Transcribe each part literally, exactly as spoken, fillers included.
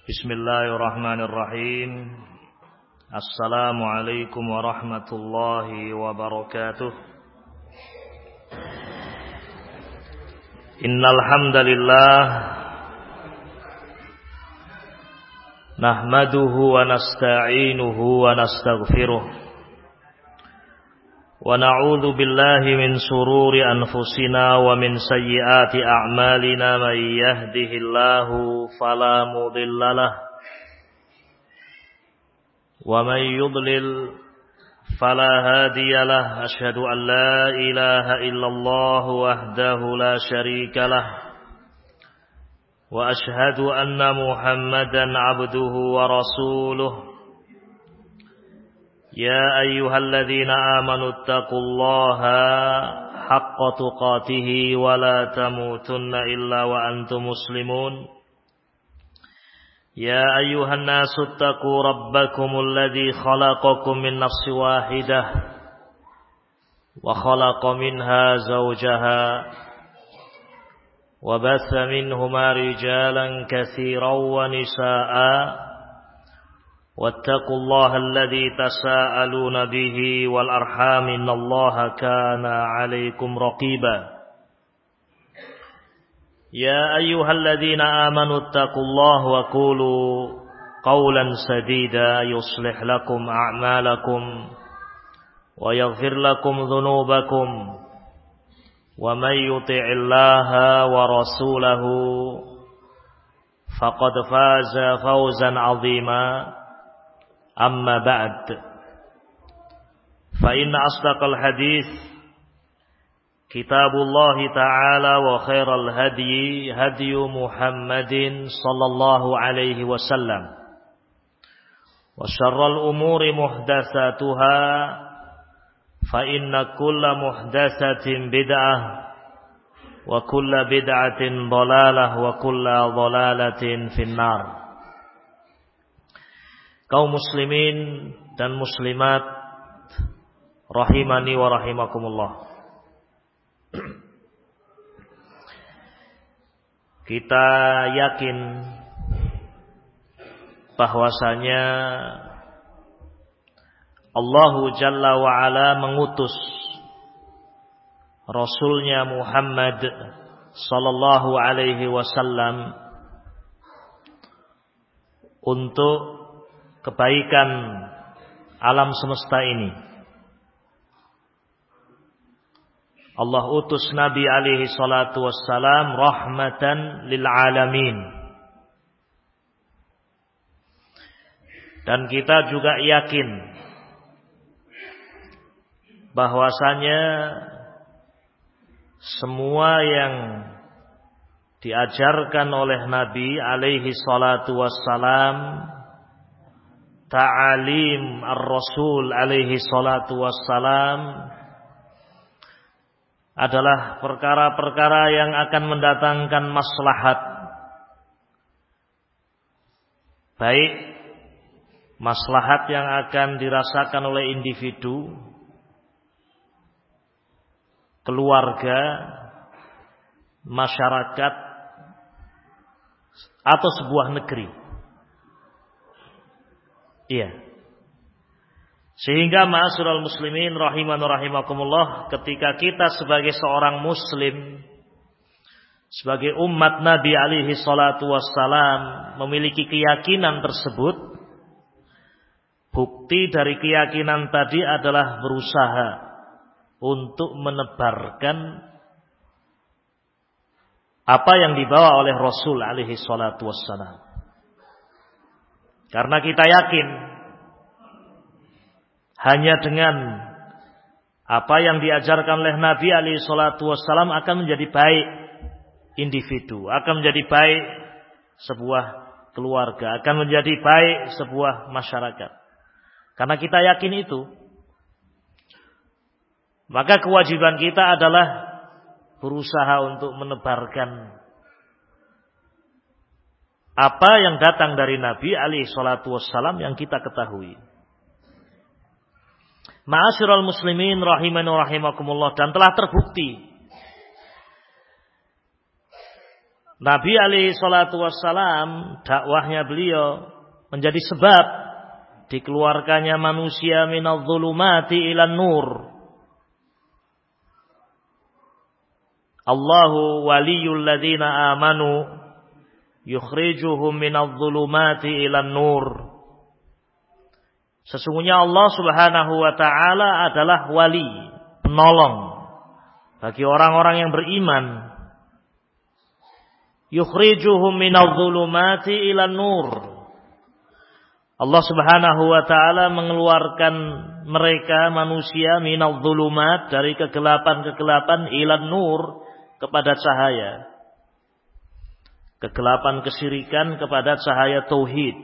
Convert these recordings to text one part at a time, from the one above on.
Bismillahirrahmanirrahim. Assalamualaikum warahmatullahi wabarakatuh. Innal hamdalillah nahmaduhu wa nasta'inuhu wa nastaghfiruh wa na'udzu billahi min shururi anfusina wa min sayyiati a'malina may yahdihillahu fala mudhillalah wa may yudlil fala hadiyalah. Asyhadu an la ilaha illallah wahdahu la syarikalah wa asyhadu anna Muhammadan abduhu wa rasuluh. Ya ayyuhalladzina amanu taqullaha haqqa tuqatih wa la tamutunna illa wa antum muslimun. Ya ayyuhan nasu taqu rabbakumul ladzi khalaqakum min nafsin wahidah wa khalaqa minha zawjaha wa batha minhuma rijalan katsiran wa nisaa'a. واتقوا الله الذي تساءلون به والأرحام إن الله كان عليكم رقيبا يا أيها الذين آمنوا اتقوا الله وقولوا قولا سديدا يصلح لكم أعمالكم ويغفر لكم ذنوبكم ومن يطع الله ورسوله فقد فاز فوزا عظيما. Amma ba'd, fa inna asdaqal hadis kitabullah ta'ala wa khairal hadyi hadyu Muhammadin sallallahu alaihi wasallam wa syarral umuri muhdatsatuha fa inna kulla muhdatsatin bid'ah wa kulla bid'atin dhalalah wa kulla dhalalatin finnar. Kaum muslimin dan muslimat rahimani wa rahimakumullah. Kita yakin bahwasanya Allah Jalla wa Ala mengutus Rasulnya Muhammad sallallahu alaihi wasallam untuk kebaikan alam semesta ini. Allah utus Nabi alaihi salatu wassalam rahmatan lil alamin. Dan kita juga yakin bahwasanya semua yang diajarkan oleh Nabi alaihi salatu wassalam, ta'alim ar-rasul alaihi salatu wassalam, adalah perkara-perkara yang akan mendatangkan maslahat, baik maslahat yang akan dirasakan oleh individu, keluarga, masyarakat, atau sebuah negeri. Iya. Sehingga ma'asyiral muslimin rahiman wa rahimakumullah, ketika kita sebagai seorang muslim, sebagai umat Nabi alaihi salatu wassalam memiliki keyakinan tersebut, bukti dari keyakinan tadi adalah berusaha untuk menebarkan apa yang dibawa oleh Rasul alaihi salatu wassalam. Karena kita yakin hanya dengan apa yang diajarkan oleh Nabi alaihi salatu wassalam akan menjadi baik individu, akan menjadi baik sebuah keluarga, akan menjadi baik sebuah masyarakat. Karena kita yakin itu, maka kewajiban kita adalah berusaha untuk menebarkan apa yang datang dari Nabi alaihi salatu wassalam yang kita ketahui. Ma'asyiral muslimin rahimani wa rahimakumullah, dan telah terbukti Nabi alaihi salatu wassalam, dakwahnya beliau menjadi sebab dikeluarkannya manusia minadh dhulumati ilan nur. Allahu waliyul ladzina amanu yukhrijuhum minadh dhulumati ilan nur. Sesungguhnya Allah Subhanahu wa taala adalah wali, penolong bagi orang-orang yang beriman. Yukhrijuhum minadh dhulumati ilan nur. Allah Subhanahu wa taala mengeluarkan mereka manusia minadh dhulumat, dari kegelapan-kegelapan, ilan nur, kepada cahaya. Kegelapan kesyirikan kepada cahaya tauhid.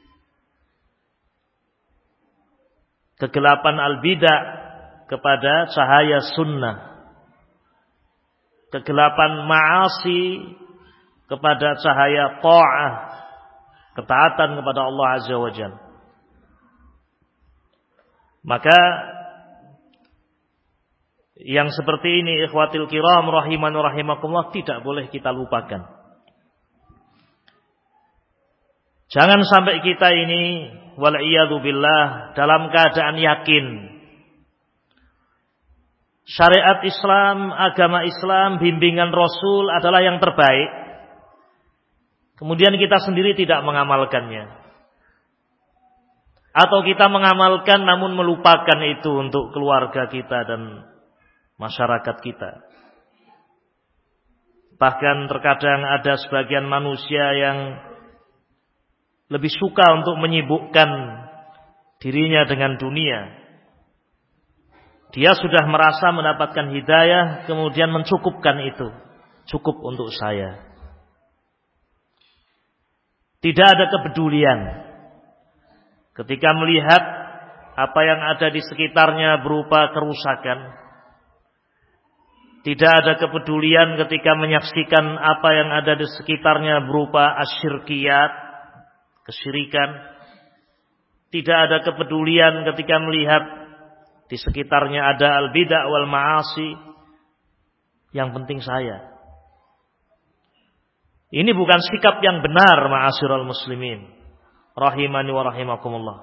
Kegelapan al-bid'ah kepada cahaya sunnah. Kegelapan ma'asi kepada cahaya ta'ah, ketaatan kepada Allah Azza wa Jalla. Maka yang seperti ini, ikhwatil kiram rahimani rahimakumullah, tidak boleh kita lupakan. Jangan sampai kita ini wal'iyadu billah dalam keadaan yakin syariat Islam, agama Islam, bimbingan Rasul adalah yang terbaik, kemudian kita sendiri tidak mengamalkannya, atau kita mengamalkan namun melupakan itu untuk keluarga kita dan masyarakat kita. Bahkan terkadang ada sebagian manusia yang lebih suka untuk menyibukkan dirinya dengan dunia. Dia sudah merasa mendapatkan hidayah, kemudian mencukupkan itu. Cukup untuk saya. Tidak ada kepedulian ketika melihat apa yang ada di sekitarnya berupa kerusakan. Tidak ada kepedulian ketika menyaksikan apa yang ada di sekitarnya berupa asyirkiyat, kesyirikan. Tidak ada kepedulian ketika melihat di sekitarnya ada al-bid'ah wal ma'asi. Yang penting saya. Ini bukan sikap yang benar, ma'asyiral muslimin rahimani wa rahimakumullah.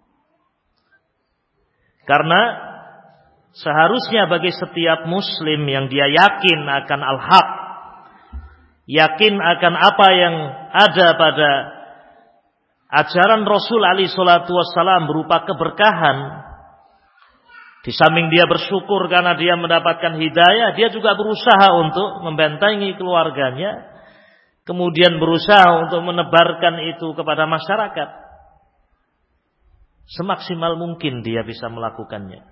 Karena seharusnya bagi setiap muslim yang dia yakin akan al-haq, yakin akan apa yang ada pada ajaran Rasul alaihi salatu wassalam berupa keberkahan, di samping dia bersyukur karena dia mendapatkan hidayah, dia juga berusaha untuk membentengi keluarganya, kemudian berusaha untuk menebarkan itu kepada masyarakat. Semaksimal mungkin dia bisa melakukannya.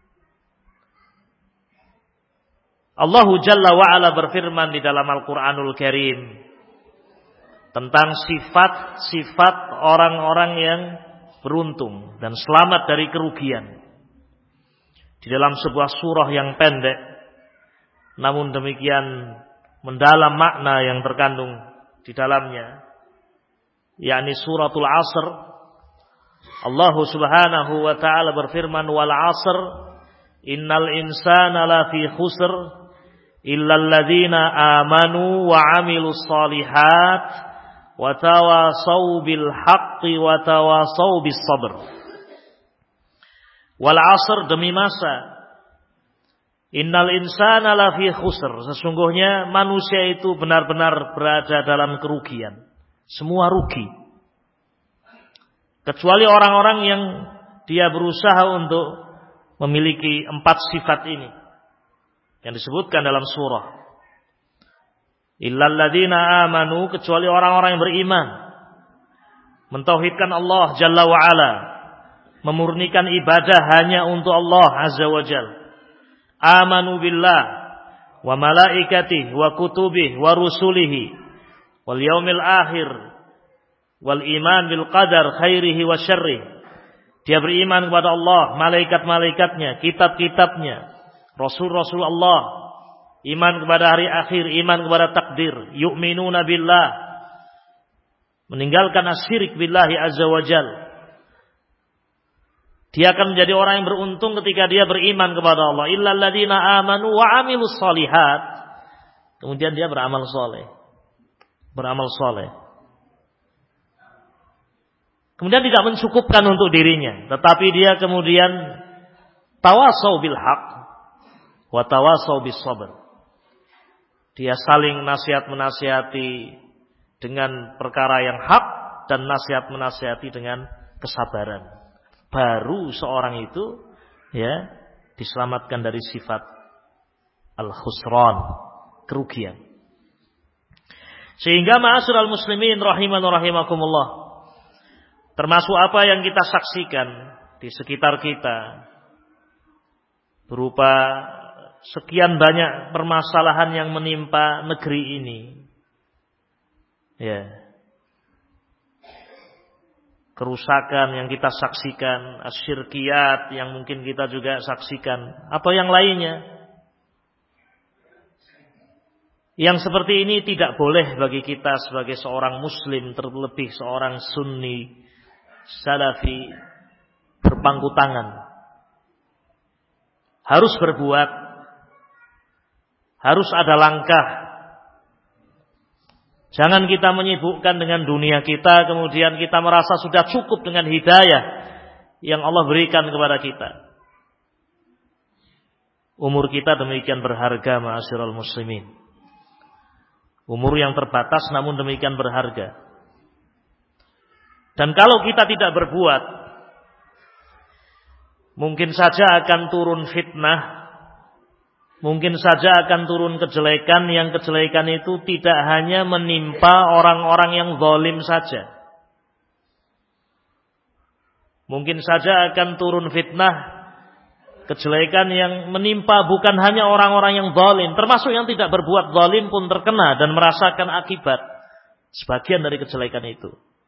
Allah Jalla wa'ala berfirman di dalam Al-Quranul Karim tentang sifat-sifat orang-orang yang beruntung dan selamat dari kerugian. Di dalam sebuah surah yang pendek, namun demikian mendalam makna yang terkandung di dalamnya, yakni suratul Asr. Allah Subhanahu wa taala berfirman, wal 'asr innal insana lafi khusr illal ladzina amanu wa 'amilus shalihat wa tawasaw bil haqqi wa tawasaw bis sabr. Wal 'asr, demi masa, innal insana lafi khusr, sesungguhnya manusia itu benar-benar berada dalam kerugian. Semua rugi. Kecuali orang-orang yang dia berusaha untuk memiliki empat sifat ini yang disebutkan dalam surah. Illal ladzina amanu, kecuali orang-orang yang beriman, mentauhidkan Allah Jalla wa Ala, memurnikan ibadah hanya untuk Allah Azza wa Jalla. Amanu billah wa malaikatihi wa kutubihi wa rusulihi wal yaumil akhir wal iman bil qadar khairihi wa syarrihi. Dia beriman kepada Allah, malaikat-malaikatnya, kitab-kitabnya, rasul-rasul Allah, iman kepada hari akhir, iman kepada takdir, yu'minuna billah, meninggalkan asyirik billahi azza wa jal. Dia akan menjadi orang yang beruntung ketika dia beriman kepada Allah. Illal ladzina amanu wa 'amilus shalihat. Kemudian dia beramal soleh. beramal soleh. Kemudian tidak mencukupkan untuk dirinya, tetapi dia kemudian tawasau bil haq wa tawasau bis sabr. Dia saling nasihat menasihati dengan perkara yang hak dan nasihat menasihati dengan kesabaran. Baru seorang itu ya diselamatkan dari sifat al-khusran, kerugian. Sehingga ma'asyiral muslimin rahiman wa rahimakumullah, termasuk apa yang kita saksikan di sekitar kita berupa sekian banyak permasalahan yang menimpa negeri ini. Ya. Kerusakan yang kita saksikan, asyirkiyat yang mungkin kita juga saksikan, atau yang lainnya. Yang seperti ini tidak boleh bagi kita sebagai seorang muslim, terlebih seorang sunni salafi, berpangku tangan. Harus berbuat, harus ada langkah. Jangan kita menyibukkan dengan dunia kita, kemudian kita merasa sudah cukup dengan hidayah yang Allah berikan kepada kita. Umur kita demikian berharga, ma'asyiral muslimin. Umur yang terbatas namun demikian berharga. Dan kalau kita tidak berbuat, mungkin saja akan turun fitnah, mungkin saja akan turun kejelekan, yang kejelekan itu tidak hanya menimpa orang-orang yang zalim saja. Mungkin saja akan turun fitnah, kejelekan yang menimpa bukan hanya orang-orang yang zalim, termasuk yang tidak berbuat zalim pun terkena dan merasakan akibat sebagian dari kejelekan itu.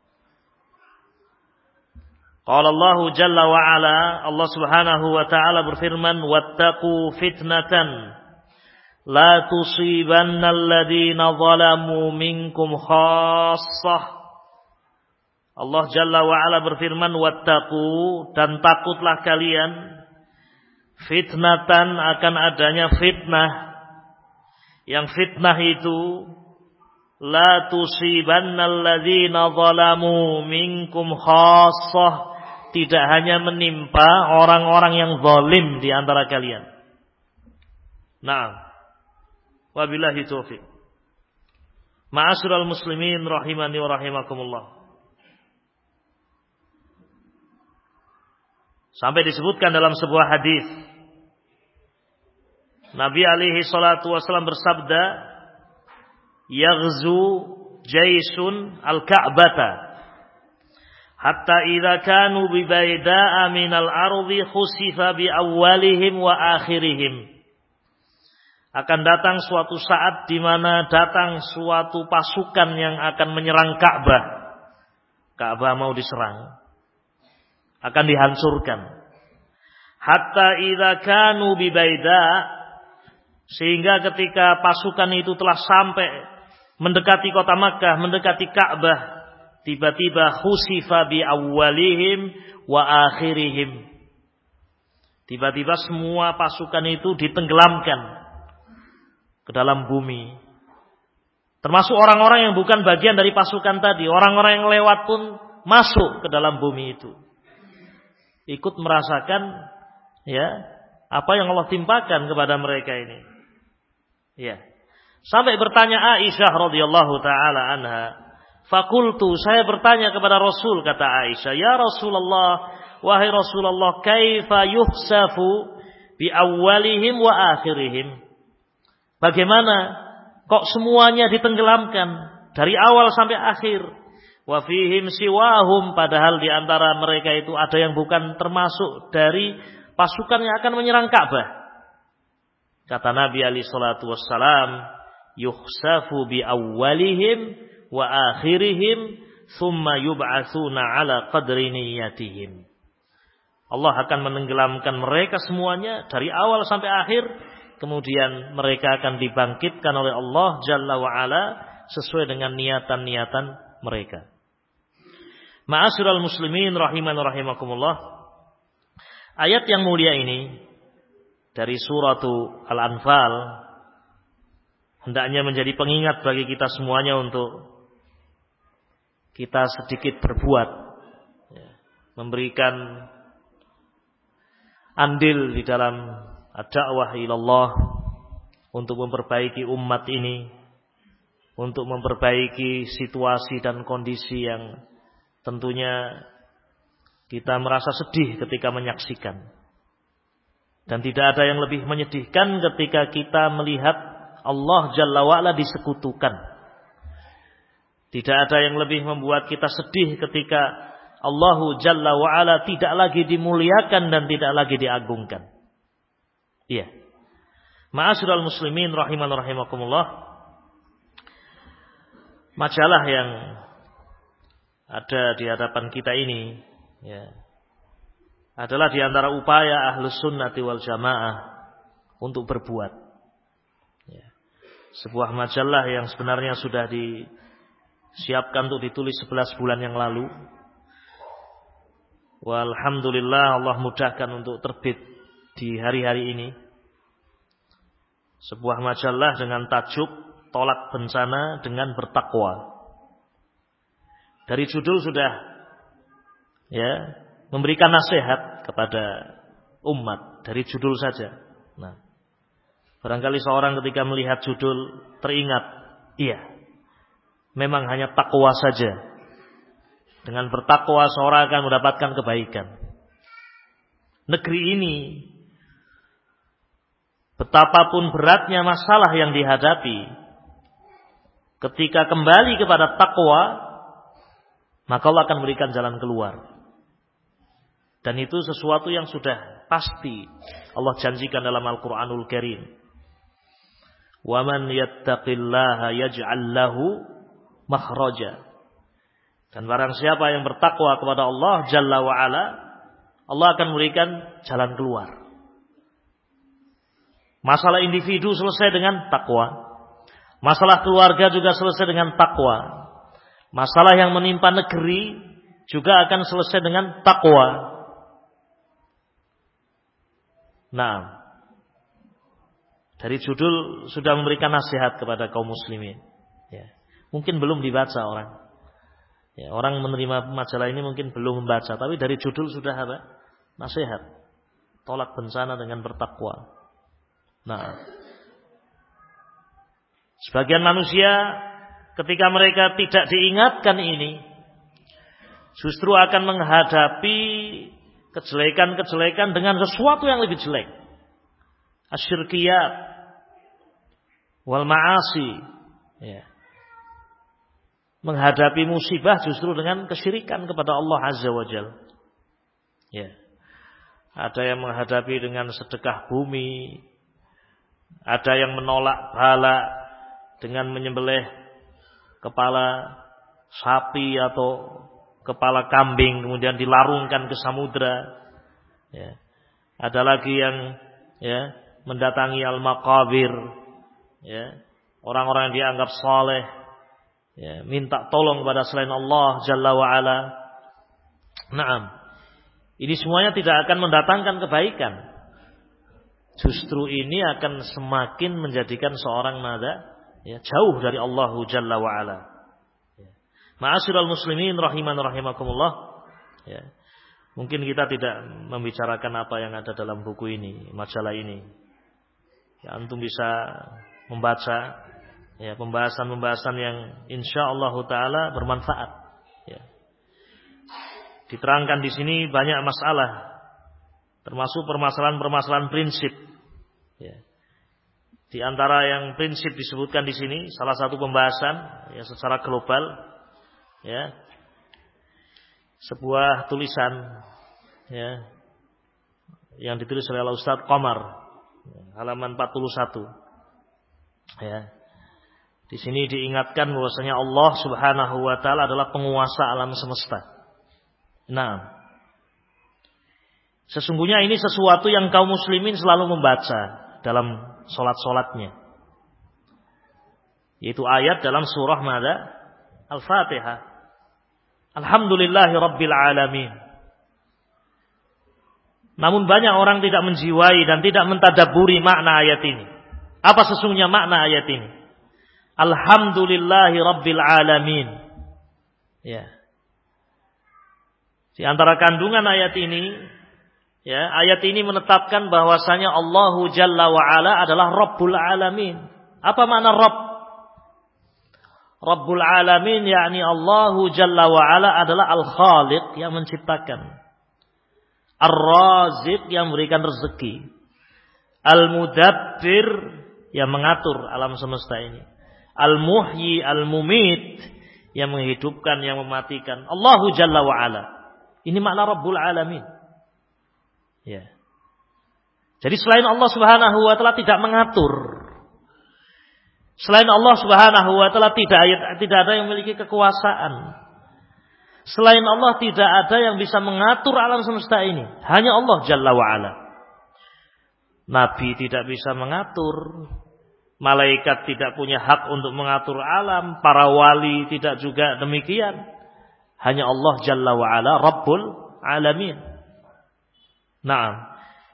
Qala Allah Jalla wa Ala, Allah Subhanahu wa taala berfirman, "Wattaqu fitnatan la tusibanna alladziina zalamu minkum khassah." Allah Jalla wa Ala berfirman, "Wattaqu," dan takutlah kalian, fitnatan, akan adanya fitnah, yang fitnah itu la tusibanna alladziina zalamu minkum khassah, tidak hanya menimpa orang-orang yang zalim di antara kalian. Naam. Wabillahi taufiq. Ma'asyiral muslimin rahimani wa rahimakumullah. Sampai disebutkan dalam sebuah hadis, Nabi alaihi salatu wasallam bersabda, "Yaghzu jaisun al-Ka'bata hatta idza kanu bi bayda'a minal ardi khusifa bi awwalihim wa akhirihim." Akan datang suatu saat di mana datang suatu pasukan yang akan menyerang Ka'bah. Ka'bah mau diserang, akan dihancurkan. Hatta idza kanu bi bayda', sehingga ketika pasukan itu telah sampai mendekati kota Makkah, mendekati Ka'bah, tiba-tiba khusifa bi awwalihim wa akhirihim. Tiba-tiba semua pasukan itu ditenggelamkan ke dalam bumi. Termasuk orang-orang yang bukan bagian dari pasukan tadi, orang-orang yang lewat pun masuk ke dalam bumi itu. Ikut merasakan ya apa yang Allah timpakan kepada mereka ini. Ya. Sampai bertanya Aisyah radhiyallahu taala anha, "Fakultu," saya bertanya kepada Rasul, kata Aisyah, "Ya Rasulullah, wahai Rasulullah, kaifa yuhsafu bi awwalihim wa akhirihim?" Bagaimana kok semuanya ditenggelamkan dari awal sampai akhir? Wa fihim siwahum, padahal di antara mereka itu ada yang bukan termasuk dari pasukan yang akan menyerang Ka'bah. Kata Nabi alaihi salatu wassalam, "Yukhsafu bi awwalihim wa akhirihim, thumma yub'atsuna ala qadri niyyatihim." Allah akan menenggelamkan mereka semuanya dari awal sampai akhir, kemudian mereka akan dibangkitkan oleh Allah Jalla wa Ala sesuai dengan niatan-niatan mereka. Ma'asyiral muslimin rahiman rahimakumullah. Ayat yang mulia ini dari surah Al-Anfal hendaknya menjadi pengingat bagi kita semuanya untuk kita sedikit berbuat, ya, memberikan andil di dalam ad-da'wah ilallah untuk memperbaiki umat ini, untuk memperbaiki situasi dan kondisi yang tentunya kita merasa sedih ketika menyaksikan. Dan tidak ada yang lebih menyedihkan ketika kita melihat Allah Jalla wa'ala disekutukan. Tidak ada yang lebih membuat kita sedih ketika Allah Jalla wa'ala tidak lagi dimuliakan dan tidak lagi diagungkan. Iya. Ma'asyiral muslimin rahiman rahimakumullah. Majalah yang ada di hadapan kita ini, ya, adalah di antara upaya Ahlus Sunnati wal Jamaah untuk berbuat. Ya. Sebuah majalah yang sebenarnya sudah disiapkan untuk ditulis sebelas bulan yang lalu. Walhamdulillah Allah mudahkan untuk terbit di hari-hari ini. Sebuah majalah dengan tajuk Tolak Bencana dengan Bertakwa. Dari judul sudah, ya, memberikan nasihat kepada umat dari judul saja. Nah, barangkali seorang ketika melihat judul teringat, iya, memang hanya takwa saja. Dengan bertakwa seorang akan mendapatkan kebaikan. Negeri ini, betapapun beratnya masalah yang dihadapi, ketika kembali kepada takwa, maka Allah akan berikan jalan keluar. Dan itu sesuatu yang sudah pasti Allah janjikan dalam Al-Quranul Karim. Wa man yattaqillaha yaj'al lahu makhraja. Dan barang siapa yang bertakwa kepada Allah Jalla wa Ala, Allah akan memberikan jalan keluar. Masalah individu selesai dengan takwa. Masalah keluarga juga selesai dengan takwa. Masalah yang menimpa negeri juga akan selesai dengan takwa. Nah, dari judul sudah memberikan nasihat kepada kaum muslimin. Ya. Mungkin belum dibaca orang. Ya, orang menerima majalah ini mungkin belum membaca, tapi dari judul sudah ada nasihat. Tolak bencana dengan bertakwa. Nah, sebagian manusia ketika mereka tidak diingatkan ini, justru akan menghadapi kejelekan-kejelekan dengan sesuatu yang lebih jelek. Asyirkiyat wal ma'asi. Ya. Menghadapi musibah justru dengan kesyirikan kepada Allah Azza wa Jalla. Ya. Ada yang menghadapi dengan sedekah bumi. Ada yang menolak bala dengan menyembelih kepala sapi atau kepala kambing kemudian dilarungkan ke samudra. Ya. Ada lagi yang, ya, mendatangi al-maqabir, ya, orang-orang yang dianggap saleh, ya, minta tolong kepada selain Allah Jalla wa Ala. Naam. Ini semuanya tidak akan mendatangkan kebaikan. Justru ini akan semakin menjadikan seorang nada, ya, jauh dari Allah Jalla wa Ala. Ma'asyiral muslimin rahiman rahimakumullah. Ya. Mungkin kita tidak membicarakan apa yang ada dalam buku ini, majalah ini. Ya, antum bisa membaca, ya, pembahasan-pembahasan yang insyaallah taala bermanfaat. Ya. Diterangkan di sini banyak masalah, termasuk permasalahan-permasalahan prinsip. Ya. Di antara yang prinsip disebutkan di sini, salah satu pembahasan, ya, secara global, ya, sebuah tulisan, ya, yang ditulis oleh Ustaz Qamar, halaman empat puluh satu. Ya. Di sini diingatkan bahwasanya Allah Subhanahu wa taala adalah penguasa alam semesta. Nah, sesungguhnya ini sesuatu yang kaum muslimin selalu membaca dalam salat-salatnya. Yaitu ayat dalam surah Mada? Al-Fatihah. Alhamdulillahi Rabbil Alamin. Namun banyak orang tidak menjiwai dan tidak mentadaburi makna ayat ini. Apa sesungguhnya makna ayat ini? Alhamdulillahi Rabbil Alamin. Ya. Di antara kandungan ayat ini, ya, ayat ini menetapkan bahwasanya Allahu Jalla wa Ala adalah Rabbul Alamin. Apa makna Rabb? Rabbul Alamin yakni Allahu Jalla wa Ala adalah Al-Khaliq yang menciptakan, Ar-Raziq yang memberikan rezeki, Al-Mudabbir yang mengatur alam semesta ini, Al-Muhyi, Al-Mumit yang menghidupkan, yang mematikan. Allahu Jalla wa Ala. Ini makna Rabbul Alamin. Ya. Jadi selain Allah Subhanahu wa taala tidak mengatur. Selain Allah Subhanahu wa taala tidak tidak ada yang memiliki kekuasaan. Selain Allah tidak ada yang bisa mengatur alam semesta ini. Hanya Allah Jalla wa Ala. Nabi tidak bisa mengatur. Malaikat tidak punya hak untuk mengatur alam. Para wali tidak juga demikian. Hanya Allah Jalla wa Ala Rabbul Alamin. Naam.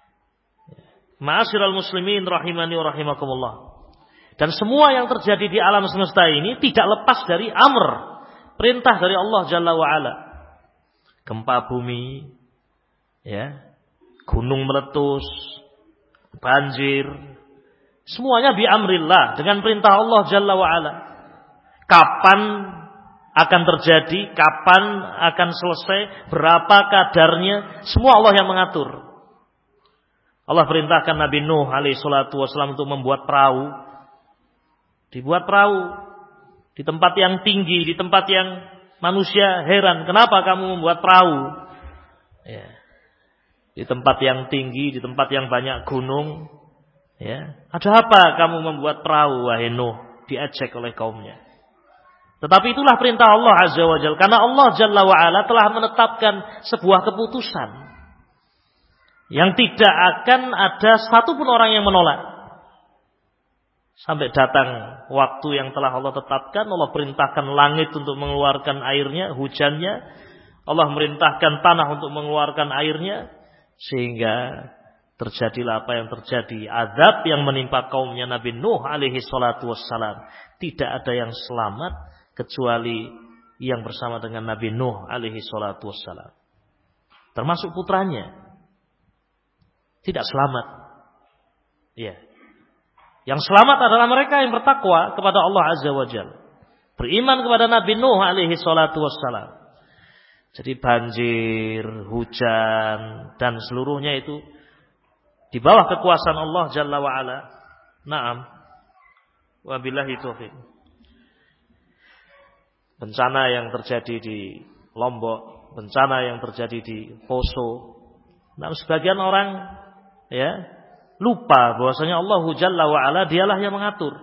Ma'asyiral muslimin rahimani wa rahimakumullah. Dan semua yang terjadi di alam semesta ini tidak lepas dari amr, perintah dari Allah Jalla wa Ala. Gempa bumi, ya, gunung meletus, banjir, semuanya bi amrillah, dengan perintah Allah Jalla wa Ala. Kapan akan terjadi, kapan akan selesai, berapa kadarnya, semua Allah yang mengatur. Allah perintahkan Nabi Nuh alaihi salatu wasallam untuk membuat perahu. Dibuat perahu di tempat yang tinggi, di tempat yang manusia heran, kenapa kamu membuat perahu? Ya. Di tempat yang tinggi, di tempat yang banyak gunung, ya. Ada apa kamu membuat perahu, wahai Nuh? Diejek oleh kaumnya. Tetapi itulah perintah Allah Azza wa Jalla. Karena Allah Jalla wa Ala telah menetapkan sebuah keputusan yang tidak akan ada satupun orang yang menolak. Sampai datang waktu yang telah Allah tetapkan, Allah perintahkan langit untuk mengeluarkan airnya, hujannya. Allah merintahkan tanah untuk mengeluarkan airnya. Sehingga terjadilah apa yang terjadi. Azab yang menimpa kaumnya Nabi Nuh alaihi salatu wassalam. Tidak ada yang selamat kecuali yang bersama dengan Nabi Nuh alaihi salatu wassalam. Termasuk putranya. Tidak selamat. Ya. Yang selamat adalah mereka yang bertakwa kepada Allah Azza wa Jalla. Beriman kepada Nabi Nuh alaihi salatu wassalam. Jadi banjir, hujan, dan seluruhnya itu di bawah kekuasaan Allah Jalla wa Ala. Naam. Wabillahi taufiq. Bencana yang terjadi di Lombok, bencana yang terjadi di Poso. Nah, sebagian orang ya lupa bahwasanya Allah Jalla wa Ala dialah yang mengatur.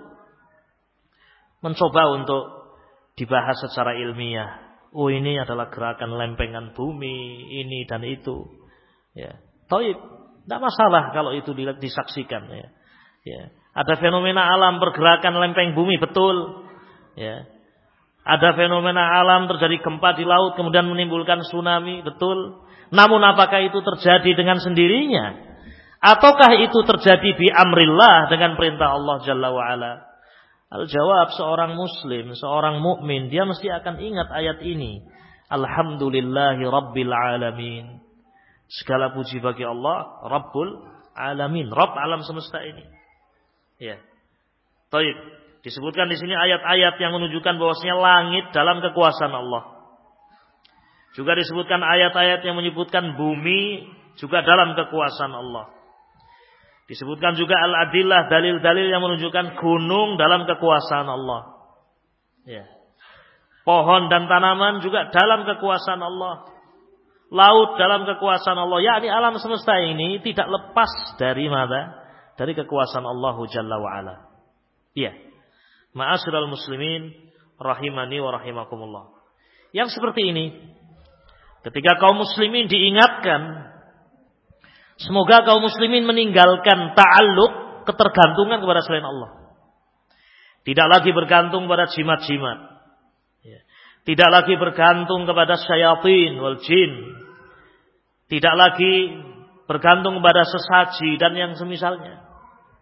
Mencoba untuk dibahas secara ilmiah. Oh, ini adalah gerakan lempengan bumi, ini dan itu. Ya, taib, tidak masalah kalau itu disaksikan. Ya, ya. Ada fenomena alam pergerakan lempeng bumi, betul. Ya. Ada fenomena alam terjadi gempa di laut kemudian menimbulkan tsunami, betul. Namun apakah itu terjadi dengan sendirinya? Ataukah itu terjadi bi amrillah dengan perintah Allah Jalla wa Ala? Al-jawab, seorang muslim, seorang mukmin, dia mesti akan ingat ayat ini. Alhamdulillahi Rabbil Alamin. Segala puji bagi Allah, Rabbul Alamin, Rabb alam semesta ini. Ya. Baik, disebutkan di sini ayat-ayat yang menunjukkan bahwasanya langit dalam kekuasaan Allah. Juga disebutkan ayat-ayat yang menyebutkan bumi juga dalam kekuasaan Allah. Disebutkan juga al-adillah, dalil-dalil yang menunjukkan gunung dalam kekuasaan Allah. Ya. Pohon dan tanaman juga dalam kekuasaan Allah. Laut dalam kekuasaan Allah. Yakni alam semesta ini tidak lepas dari mana? Dari kekuasaan Allah Jalla wa Ala. Iya. Ma'asyiral muslimin rahimani wa rahimakumullah. Yang seperti ini, ketika kaum muslimin diingatkan, semoga kaum muslimin meninggalkan ta'alluq, ketergantungan kepada selain Allah. Tidak lagi bergantung pada jimat-jimat. Tidak lagi bergantung kepada syayatin wal jin. Tidak lagi bergantung kepada sesaji dan yang semisalnya.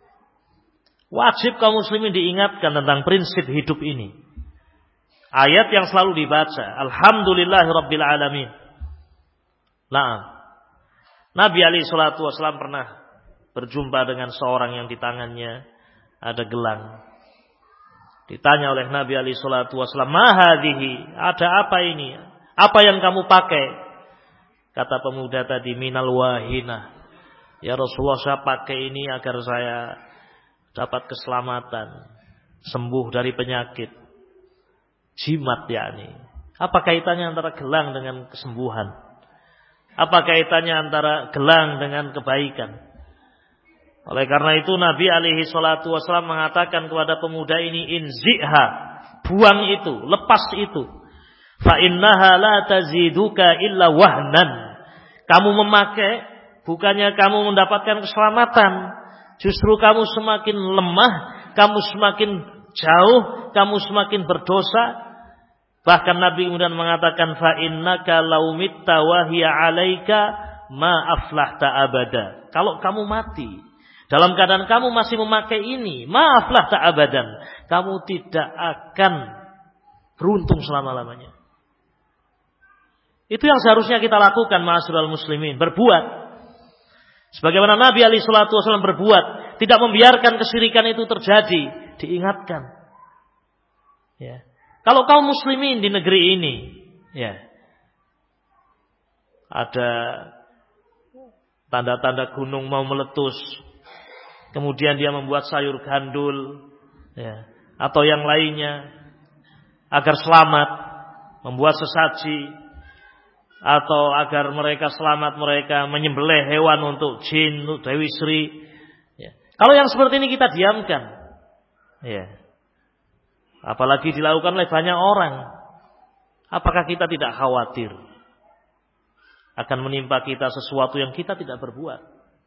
Wajib kaum muslimin diingatkan tentang prinsip hidup ini. Ayat yang selalu dibaca, Alhamdulillahi Rabbil Alamin. Nah, Nabi alaihi salatu wasallam pernah berjumpa dengan seorang yang di tangannya ada gelang. Ditanya oleh Nabi alaihi salatu wasallam, "Ma hadhihi? Ada apa ini? Apa yang kamu pakai?" Kata pemuda tadi, "Minal wahina." "Ya Rasulullah, saya pakai ini agar saya dapat keselamatan, sembuh dari penyakit." Jimat yakni. Apa kaitannya antara gelang dengan kesembuhan? Apa kaitannya antara gelang dengan kebaikan? Oleh karena itu Nabi alaihi salatu wasallam mengatakan kepada pemuda ini, "Inziha, buang itu, lepas itu. Fa innaha la taziduka illa wahnan." Kamu memakai bukannya kamu mendapatkan keselamatan, justru kamu semakin lemah, kamu semakin jauh, kamu semakin berdosa. Bahkan Nabi kemudian mengatakan, fa innaka law mitta wa hiya 'alaika ma aflahta abada. Kalau kamu mati dalam keadaan kamu masih memakai ini, ma aflahta abadan, kamu tidak akan beruntung selama-lamanya. Itu yang seharusnya kita lakukan, ma'asyiral muslimin, berbuat sebagaimana Nabi alaihi salatu wasallam berbuat, tidak membiarkan kesyirikan itu terjadi, diingatkan. Ya. Kalau kaum muslimin di negeri ini, ya, ada tanda-tanda gunung mau meletus, kemudian dia membuat sayur gandul, ya, atau yang lainnya, agar selamat, membuat sesaji, atau agar mereka selamat, mereka menyembelih hewan untuk jin, untuk Dewi Sri. Ya. Kalau yang seperti ini kita diamkan, ya. Apalagi dilakukan oleh banyak orang. Apakah kita tidak khawatir akan menimpa kita sesuatu yang kita tidak berbuat?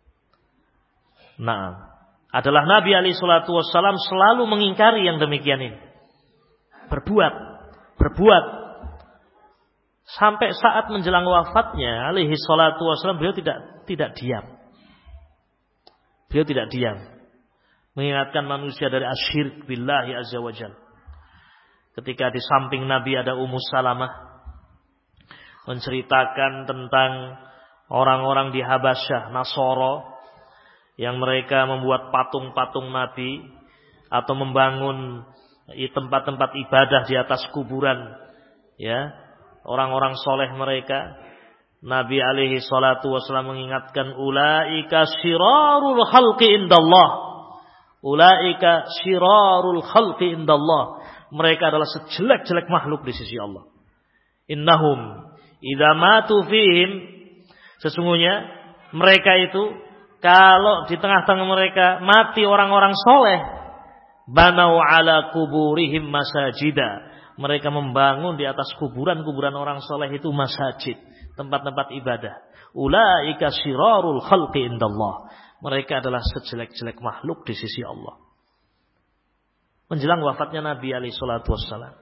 Nah, adalah Nabi alaihi salatu wassalam selalu mengingkari yang demikian ini. Berbuat, berbuat. Sampai saat menjelang wafatnya alaihi salatu wassalam beliau tidak tidak diam. Beliau tidak diam. Mengingatkan manusia dari asyirk billahi azza wajalla. Ketika di samping Nabi ada Ummu Salamah menceritakan tentang orang-orang di Habasyah, Nasoro, yang mereka membuat patung-patung Nabi atau membangun tempat-tempat ibadah di atas kuburan, ya, orang-orang soleh mereka. Nabi alaihi salatu wasallam mengingatkan, ulaika syirarul khalqi indallah. Ulaika syirarul khalqi indallah. Mereka adalah sejelek-jelek makhluk di sisi Allah. Innahum idza matu fihim, sesungguhnya mereka itu kalau di tengah-tengah mereka mati orang-orang soleh, banau ala kuburihim masajida. Mereka membangun di atas kuburan-kuburan orang soleh itu masajid, tempat-tempat ibadah. Ulaika syirarul khalqi indallah. Mereka adalah sejelek-jelek makhluk di sisi Allah. Menjelang wafatnya Nabi alaihi salatu wassalam.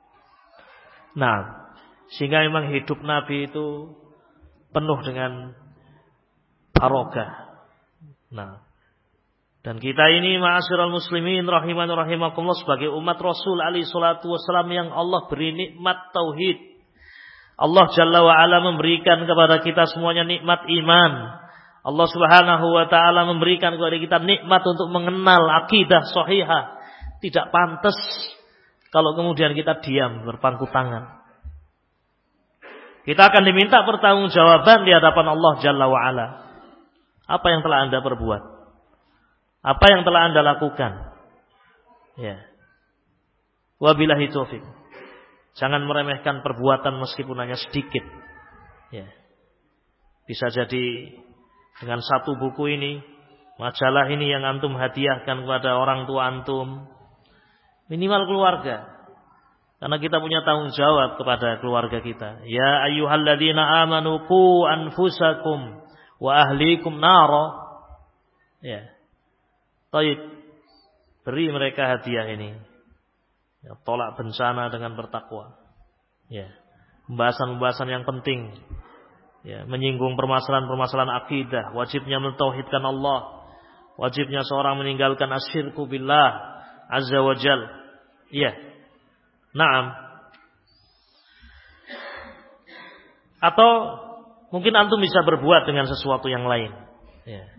Nah, sehingga memang hidup Nabi itu penuh dengan barokah. Nah, dan kita ini ma'asyiral muslimin rahiman rahimakumullah sebagai umat Rasul alaihi salatu wassalam yang Allah beri nikmat tauhid. Allah Jalla wa Ala memberikan kepada kita semuanya nikmat iman. Allah Subhanahu wa taala memberikan kepada kita nikmat untuk mengenal akidah sahihah. Tidak pantas kalau kemudian kita diam berpangku tangan. Kita akan diminta pertanggungjawaban di hadapan Allah Jalla wa Ala. Apa yang telah Anda perbuat? Apa yang telah Anda lakukan? Ya. Wabillahi taufik. Jangan meremehkan perbuatan meskipun hanya sedikit. Ya. Bisa jadi dengan satu buku ini, majalah ini yang antum hadiahkan kepada orang tua antum, minimal keluarga. Karena kita punya tanggung jawab kepada keluarga kita. Ya ayyuhalladzina amanu qu anfusakum wa ahlikum nara. Ya. Baik. Beri mereka hadiah ini. Ya, tolak bencana dengan bertakwa. Ya. Pembahasan-pembahasan yang penting. Ya, menyinggung permasalahan-permasalahan akidah, wajibnya mentauhidkan Allah, wajibnya seorang meninggalkan asyirku billah azza wajal. Iya. Naam. Atau Mungkin antum bisa berbuat dengan sesuatu yang lain. Ya.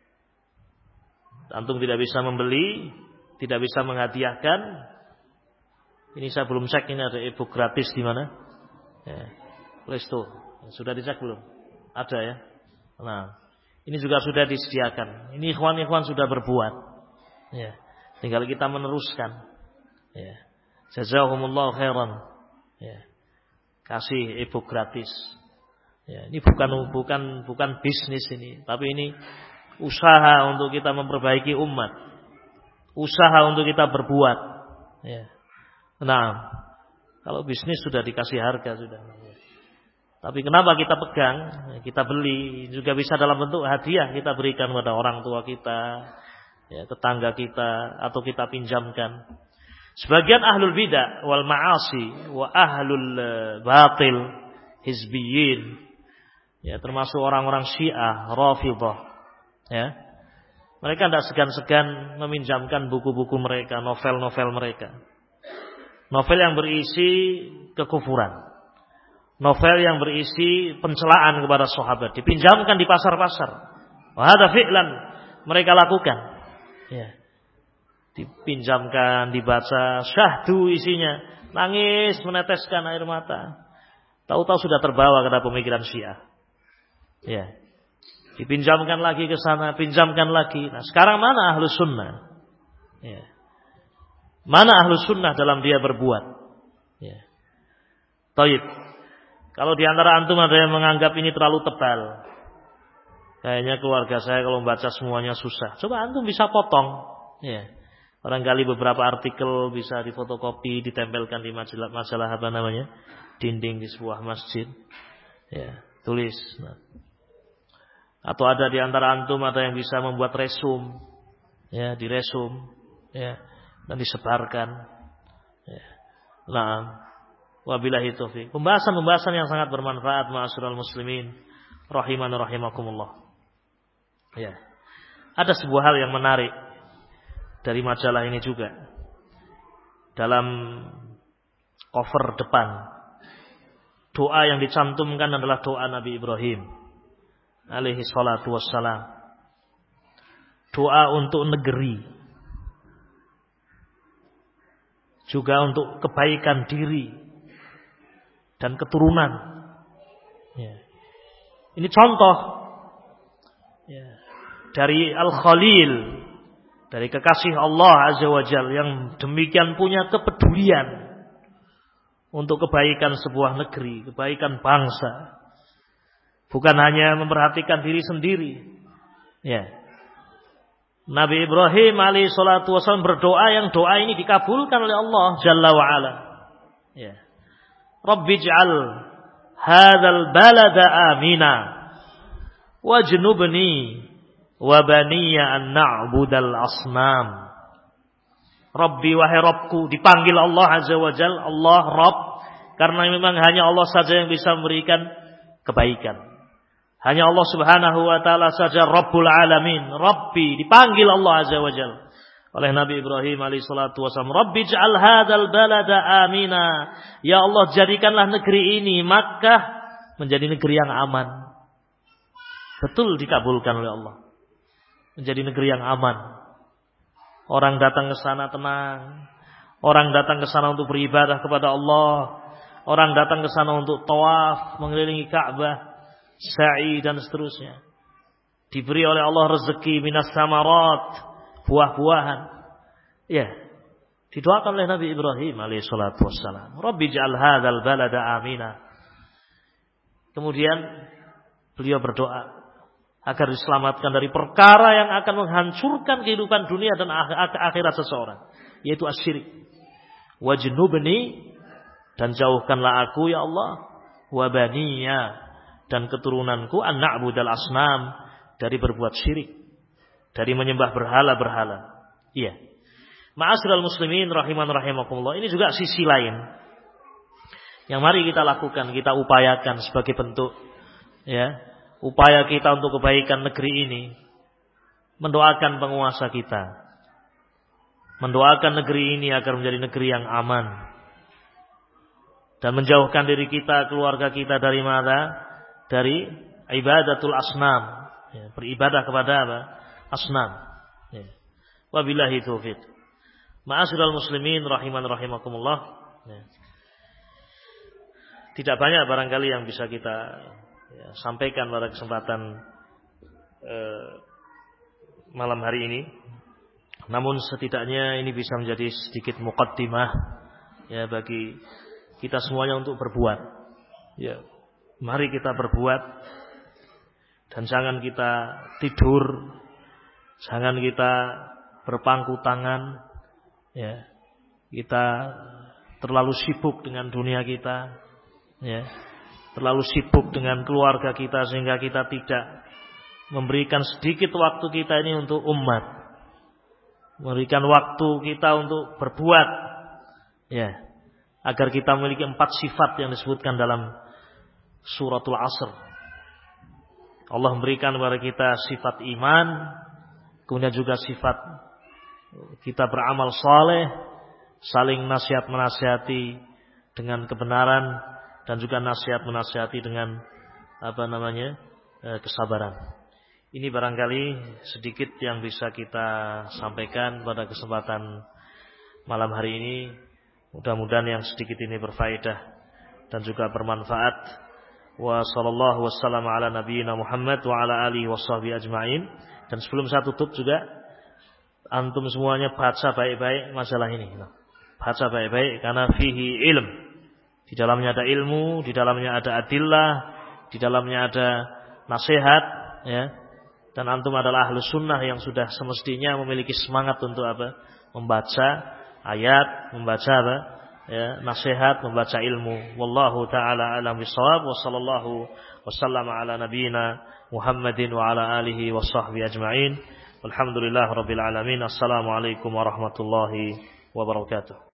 Antum tidak bisa membeli, tidak bisa menghadiahkan. Ini saya belum cek, ini ada e-book gratis di mana? Ya. Play Store. Sudah dicek belum? Ada ya. Nah, ini juga sudah disediakan. Ini ikhwan-ikhwan sudah berbuat. Ya. Tinggal kita meneruskan. Ya. Jazakumullahu khairan. Ya. Kasih e-book gratis. Ya, ini bukan bukan bukan bisnis ini, tapi ini usaha untuk kita memperbaiki umat, usaha untuk kita berbuat. Ya. Nah, kalau bisnis sudah dikasih harga sudah. Tapi kenapa kita pegang, kita beli, juga bisa dalam bentuk hadiah kita berikan kepada orang tua kita, ya, tetangga kita, atau kita pinjamkan. Sebagian ahlul bidah wal ma'asi wa ahlul batil hizbiyin, ya, termasuk orang-orang Syiah, Rafidhah, ya, mereka tidak segan-segan meminjamkan buku-buku mereka, novel-novel mereka, novel yang berisi kekufuran, novel yang berisi pencelaan kepada sahabat, dipinjamkan di pasar-pasar. Wa hadza fi'lan mereka lakukan, ya, dipinjamkan, dibaca, syahdu isinya, nangis, meneteskan air mata. Tahu-tahu sudah terbawa kepada pemikiran Syiah. Ya. Dipinjamkan lagi ke sana, pinjamkan lagi. Nah, sekarang mana ahlus sunnah? Ya. Mana ahlus sunnah dalam dia berbuat? Ya. Taib. Kalau di antara antum ada yang menganggap ini terlalu tebal, kayaknya keluarga saya kalau membaca semuanya susah, coba antum bisa potong. Ya. Barangkali beberapa artikel bisa difotokopi, ditempelkan di majalah, majalah apa namanya, dinding di sebuah masjid. Ya, tulis. Nah. Atau ada di antara antum ada yang bisa membuat resum, ya, diresum, ya, dan disebarkan. Ya. Nah, wabillahi taufiq. Pembahasan-pembahasan yang sangat bermanfaat, ma'asyiral muslimin, rahiman rahimakumullah. Ya. Ada sebuah hal yang menarik dari majalah ini juga. Dalam cover depan, doa yang dicantumkan adalah doa Nabi Ibrahim alaihi salatu wassalam. Doa untuk negeri, juga untuk kebaikan diri dan keturunan. Ya. Ini contoh, ya, dari Al-Khalil, dari kekasih Allah Azza wa Jalla yang demikian punya kepedulian untuk kebaikan sebuah negeri, kebaikan bangsa. Bukan hanya memperhatikan diri sendiri. Ya. Nabi Ibrahim alaihi salatu wasallam berdoa yang doa ini dikabulkan oleh Allah Jalla wa Ala. Ya. Rabbij'al hadzal balada amina wajnubni wa baniya an na'budal asnam. Rabbi, wahai Rabbku, dipanggil Allah Azza wa Jalla, Allah Rabb, karena memang hanya Allah saja yang bisa memberikan kebaikan. Hanya Allah Subhanahu wa taala saja Rabbul alamin. Rabbi, dipanggil Allah Azza wa Jalla oleh Nabi Ibrahim alaihi salatu wasallam. Rabbi ij'al hadzal balada amina. Ya Allah, jadikanlah negeri ini Makkah menjadi negeri yang aman. Betul dikabulkan oleh Allah. Menjadi negeri yang aman. Orang datang ke sana tenang. Orang datang ke sana untuk beribadah kepada Allah. Orang datang ke sana untuk tawaf mengelilingi Ka'bah, sa'i dan seterusnya. Diberi oleh Allah rezeki minas samarat, buah-buahan. Ya, didoakan oleh Nabi Ibrahim alaihi salatu wassalam. Rabbi ij'al hadzal balada amina. Kemudian beliau berdoa agar diselamatkan dari perkara yang akan menghancurkan kehidupan dunia dan akhirat seseorang, yaitu asyirik. Wajnubni, dan jauhkanlah aku ya Allah, wa baniya, dan keturunanku, an na'budal asnam, dari berbuat syirik, dari menyembah berhala-berhala. Iya. Ma'asyiral muslimin rahiman rahimakumullah, ini juga sisi lain yang mari kita lakukan, kita upayakan sebagai bentuk, ya, upaya kita untuk kebaikan negeri ini. Mendoakan penguasa kita, mendoakan negeri ini agar menjadi negeri yang aman, dan menjauhkan diri kita, keluarga kita dari mana? dari ibadatul asnam, ya, beribadah kepada apa? Asnam. Ya. Wabillahi taufiq. Ma'asyiral muslimin rahiman rahimakumullah. Ya. Tidak banyak barangkali yang bisa kita ya, sampaikan pada kesempatan eh, malam hari ini. Namun setidaknya ini bisa menjadi sedikit muqaddimah ya bagi kita semuanya untuk berbuat. Ya, mari kita berbuat dan jangan kita tidur, jangan kita berpangku tangan. Ya, kita terlalu sibuk dengan dunia kita, ya, terlalu sibuk dengan keluarga kita sehingga kita tidak memberikan sedikit waktu kita ini untuk umat, memberikan waktu kita untuk berbuat, ya, agar kita memiliki empat sifat yang disebutkan dalam suratul Asr. Allah memberikan kepada kita sifat iman, kemudian juga sifat kita beramal saleh, saling nasihat menasihati dengan kebenaran, dan juga nasihat menasihati dengan apa namanya kesabaran. Ini barangkali sedikit yang bisa kita sampaikan pada kesempatan malam hari ini. Mudah-mudahan yang sedikit ini berfaedah dan juga bermanfaat. Wa sallallahu wasallam ala nabiyyina Muhammad wa ala alihi washabbihi ajma'in. Dan sebelum saya tutup juga, antum semuanya baca baik-baik masalah ini. Baca baik-baik karena fihi ilm. Di dalamnya ada ilmu, di dalamnya ada adillah, di dalamnya ada nasihat, ya. Dan antum adalah ahlu sunnah yang sudah semestinya memiliki semangat untuk apa? Membaca ayat, membaca apa? Ya, nasihat, membaca ilmu. Wallahu taala alam bisawab. Wa sallallahu wasallama ala nabiyyina Muhammadin wa ala alihi washabbihi ajma'in. Walhamdulillah rabbil alamin. Assalamualaikum warahmatullahi wabarakatuh.